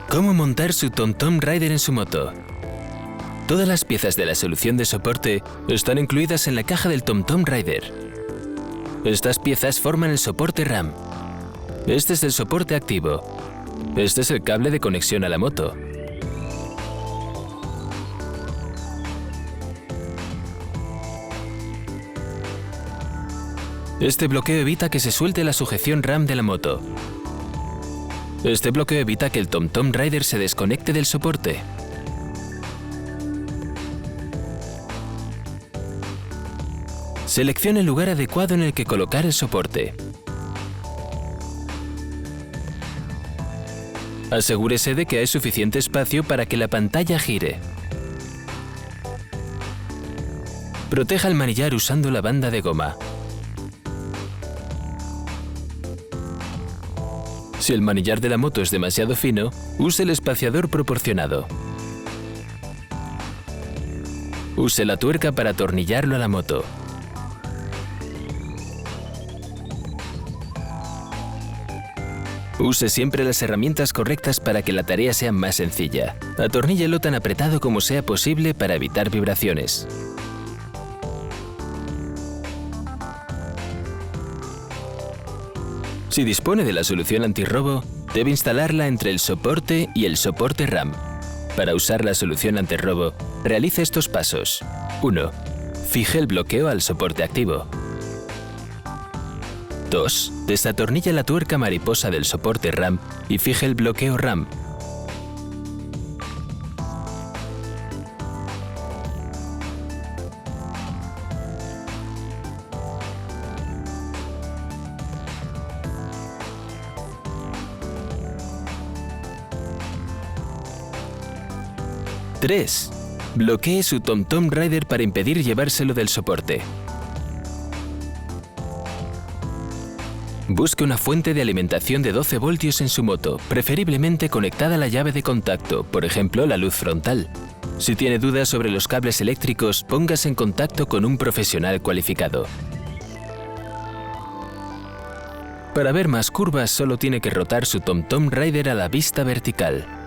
¿Cómo montar su TomTom Rider en su moto? Todas las piezas de la solución de soporte están incluidas en la caja del TomTom Rider. Estas piezas forman el soporte RAM. Este es el soporte activo. Este es el cable de conexión a la moto. Este bloqueo evita que se suelte la sujeción RAM de la moto. Este bloqueo evita que el TomTom Rider se desconecte del soporte. Seleccione el lugar adecuado en el que colocar el soporte. Asegúrese de que hay suficiente espacio para que la pantalla gire. Proteja el manillar usando la banda de goma. Si el manillar de la moto es demasiado fino, use el espaciador proporcionado. Use la tuerca para atornillarlo a la moto. Use siempre las herramientas correctas para que la tarea sea más sencilla. Atorníllelo tan apretado como sea posible para evitar vibraciones. Si dispone de la solución antirrobo, debe instalarla entre el soporte y el soporte RAM. Para usar la solución antirrobo, realice estos pasos. 1. Fije el bloqueo al soporte activo. 2. Desatornilla la tuerca mariposa del soporte RAM y fije el bloqueo RAM. 3. Bloquee su TomTom Rider para impedir llevárselo del soporte. Busque una fuente de alimentación de 12 voltios en su moto, preferiblemente conectada a la llave de contacto, por ejemplo, la luz frontal. Si tiene dudas sobre los cables eléctricos, póngase en contacto con un profesional cualificado. Para ver más curvas, solo tiene que rotar su TomTom Rider a la vista vertical.